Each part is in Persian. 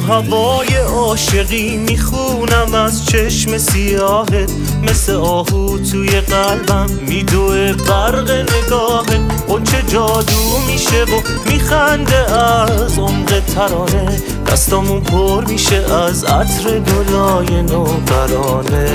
هوای عاشقی میخونم از چشم سیاهت، مثل آهو توی قلبم میدوه برق نگاهت. اون چه جادو میشه و میخنده از عمق ترانه، دستامون پر میشه از عطر گلای نوبرانه.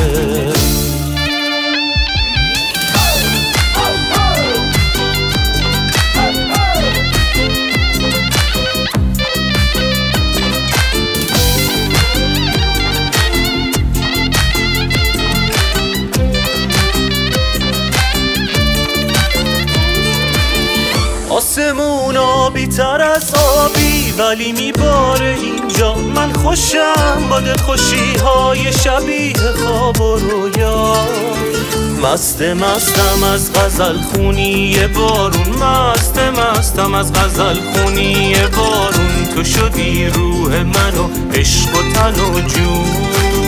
آسمون آبی تر از آبی ولی میباره اینجا. من خوشم با دلخوشی های شبیه خواب و رویا. مستم از غزل خونی بارون، مستم از غزل خونی بارون. تو شدی روح من و عشق و تن و جون.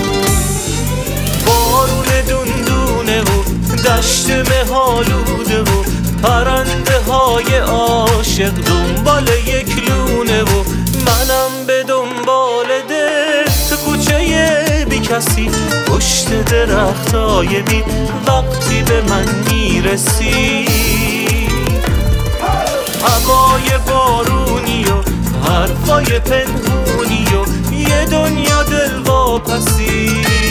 بارون دندونه و دشت مهالوده و پرنده های عاشق دنبال یک لونه و منم به دنبال دل تو کوچه بی کسی پشت درختای بید. وقتی به من میرسی هوای بارونی و حرفای پنهونی و یه دنیا دلواپسی.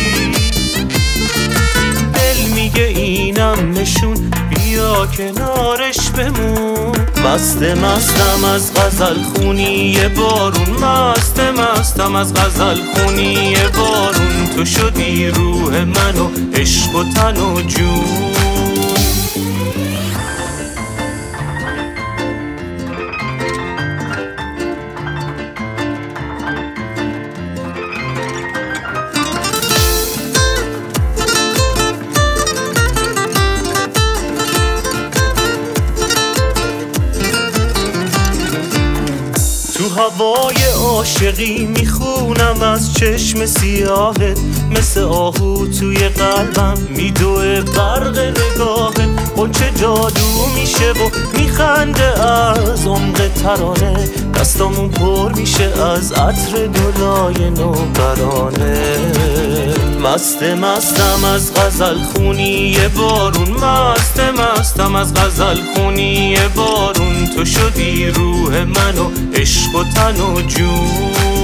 دل میگه اینم نشون، بیا کنارش بمون. مستم از غزل خونی بارون، مستم از غزل خونی بارون. تو شدی روح من و عشق و تن و جون. تو هوای عاشقی میخونم از چشم سیاهت، مثل آهو توی قلبم میدوه برق نگاهت. اون چه جادو میشه و میخنده از عمق ترانه، دستامون پر میشه از عطر گلای نوبرانه. مستم از غزل خونی بارون، مستم از غزل خونی بارون. تو شدی روح من و عشق و تن و جون.